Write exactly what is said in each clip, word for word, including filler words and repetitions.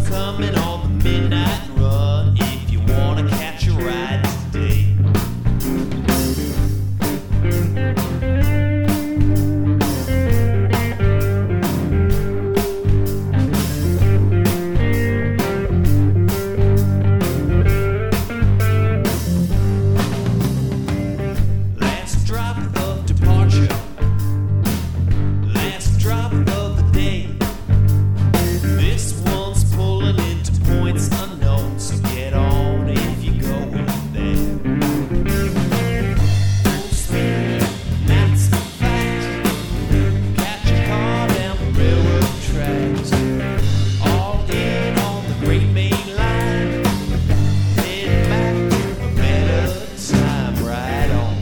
coming on the midnight run if you wanna catch a ride today. Last drop of departure, last drop of the day. This one's pulling into points unknown, so get on if you go with there. Full speed, that's the fact. Catch a car down the railroad tracks. All in on the Great Main Line. Head back to a better time, right on.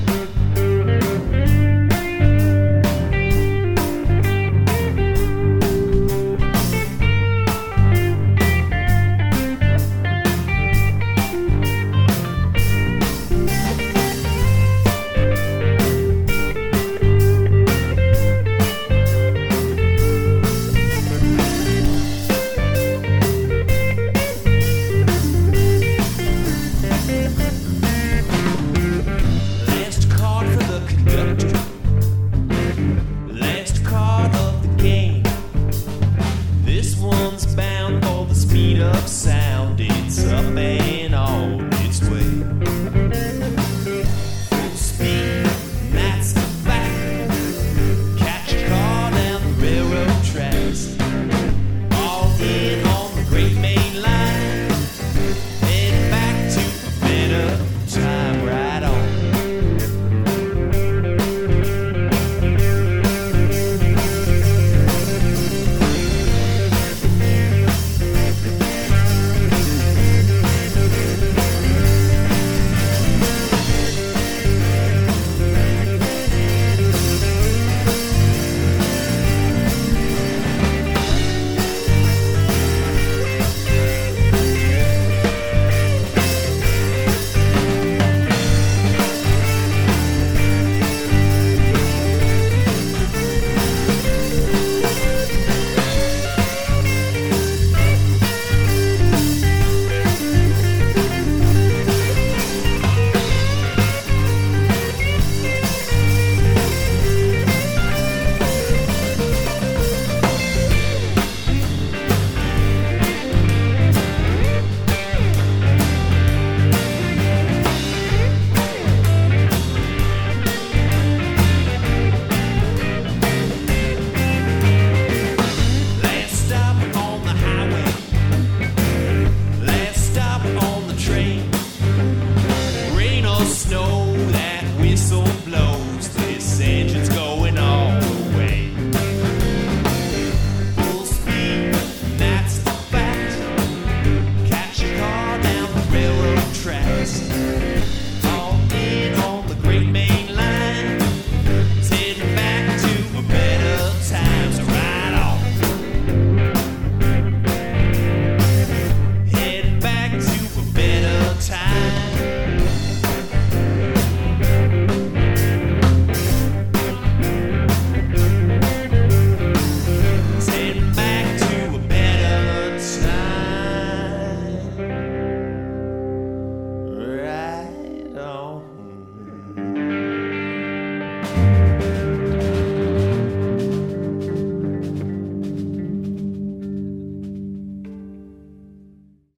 Last card for the conductor, last card of the game. This one's bound for the speed up sound.